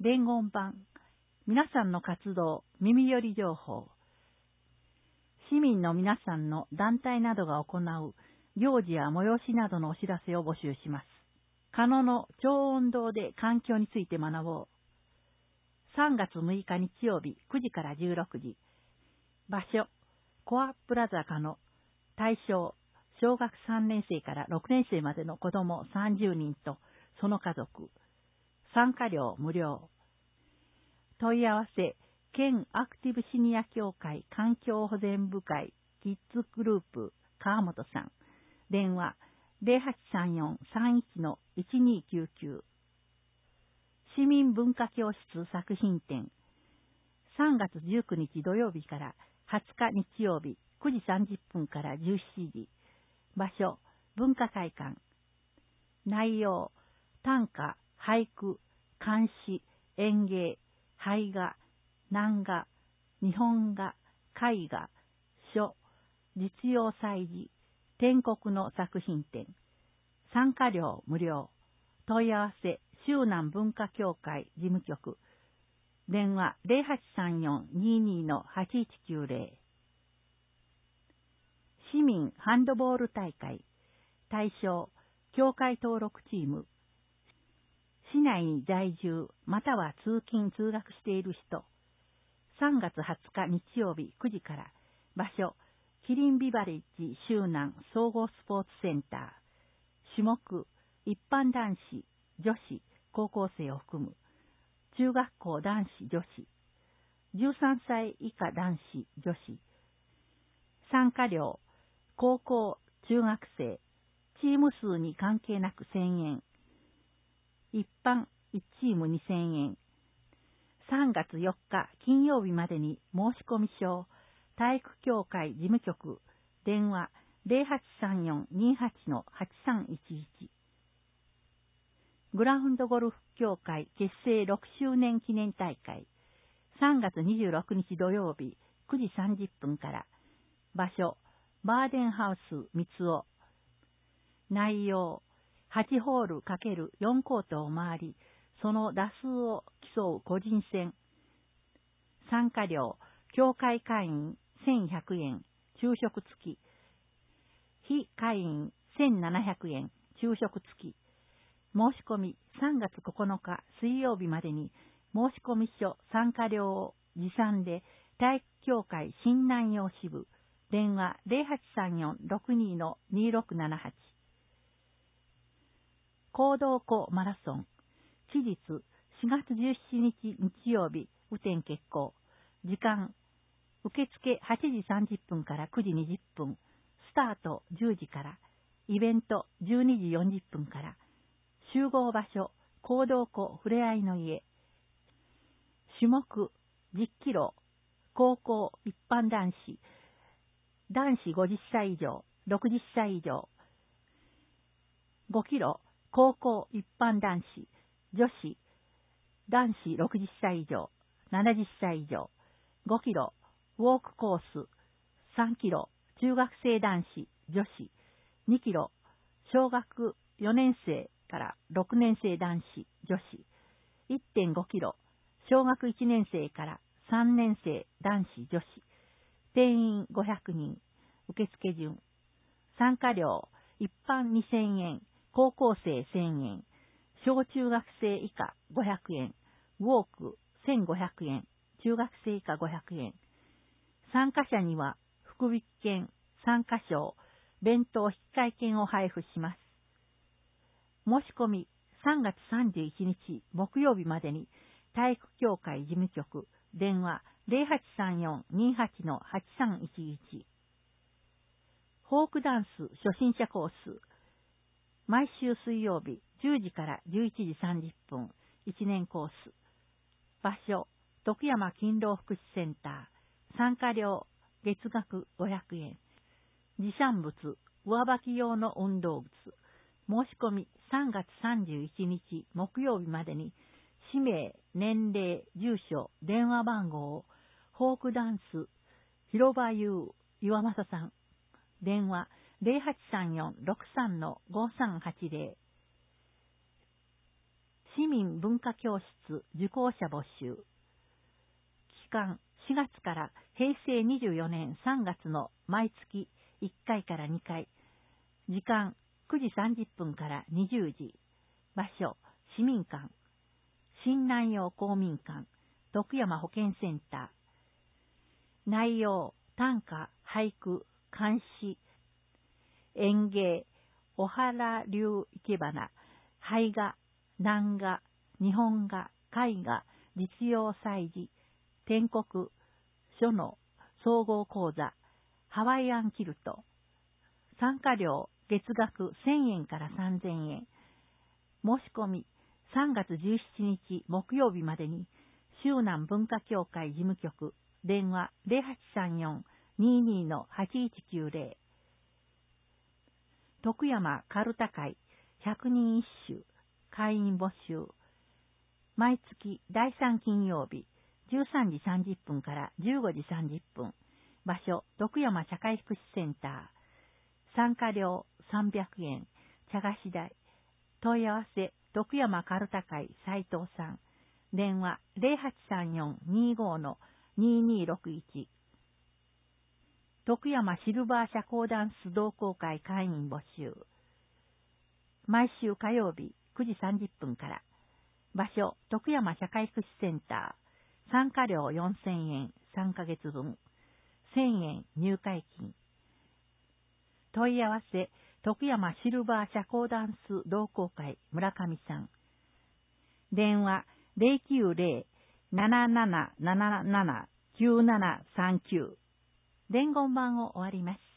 伝言版、皆さんの活動、耳寄り情報。市民の皆さんの団体などが行う行事や催しなどのお知らせを募集します。鹿野の超音堂で環境について学ぼう。3月6日日曜日9時から16時。場所、コアプラザ鹿野。対象、小学3年生から6年生までの子ども30人とその家族。参加料無料。問い合わせ、県アクティブシニア協会環境保全部会キッズグループ川本さん。電話 0834-31-1299。市民文化教室作品展。3月19日土曜日から20日日曜日9時30分から17時。場所、文化会館。内容、短歌、俳句、漢詩、演芸、俳画、南画、日本画、絵画、書、実用祭事、天国の作品展。参加料無料。問い合わせ、周南文化協会事務局。電話 0834-22-8190。市民ハンドボール大会。対象、協会登録チーム。市内に在住または通勤通学している人。3月20日日曜日9時から。場所、キリンビバレッジ周南総合スポーツセンター。種目、一般男子、女子、高校生を含む。中学校男子女子。13歳以下男子女子。参加料、高校、中学生、チーム数に関係なく1000円。一般1チーム2000円。3月4日金曜日までに申込書、体育協会事務局、電話 0834-28-8311。グラウンドゴルフ協会結成6周年記念大会。3月26日土曜日9時30分から。場所、バーデンハウス三尾。内容、8ホール×4コートを回り、その打数を競う個人戦。参加料、協会会員1100円、昼食付き。非会員1700円、昼食付き。申し込み3月9日水曜日までに申込書参加料を持参で体育協会新南陽支部。電話 0834-62-2678。行動湖マラソン。期日4月17日日曜日、雨天決行。時間、受付8時30分から9時20分。スタート10時から。イベント12時40分から。集合場所、行動湖ふれあいの家。種目、10キロ。高校一般男子。男子50歳以上、60歳以上。5キロ。高校一般男子、女子、男子60歳以上、70歳以上。5キロ、ウォークコース。3キロ、中学生男子、女子。2キロ、小学4年生から6年生男子、女子。1.5 キロ、小学1年生から3年生男子、女子。定員500人。受付順。参加料、一般2000円。高校生1000円、小中学生以下500円、ウォーク1500円、中学生以下500円。参加者には福引券、参加賞、弁当引換券を配布します。申し込み3月31日木曜日までに体育協会事務局、電話 0834-28-8311。フォークダンス初心者コース。毎週水曜日10時から11時30分、1年コース。場所、徳山勤労福祉センター。参加料、月額500円。持参物、上履き用の運動靴。申し込み3月31日木曜日までに、氏名、年齢、住所、電話番号を、フォークダンス、広場優、岩正さん。電話、0834-63-5380。 市民文化教室受講者募集。期間4月から平成24年3月の毎月1回から2回。時間9時30分から20時。場所市民館。新南陽公民館。徳山保健センター。内容短歌、俳句、漢詩、演芸、お原流生け花、俳画、南画、日本画、絵画、実用祭事、篆刻、書の総合講座、ハワイアンキルト。参加料月額1000円から3000円。申し込み3月17日木曜日までに、周南文化協会事務局、電話 0834-22-8190。徳山かるた会百人一首会員募集。毎月第3金曜日13時30分から15時30分。場所徳山社会福祉センター。参加料300円。茶菓子代。問い合わせ徳山かるた会斉藤さん。電話 0834-25-2261。徳山シルバー社交ダンス同好会会員募集。毎週火曜日9時30分から。場所徳山社会福祉センター。参加料4000円3ヶ月分。1000円入会金。問い合わせ徳山シルバー社交ダンス同好会村上さん。電話090-7777-9739。伝言版を終わります。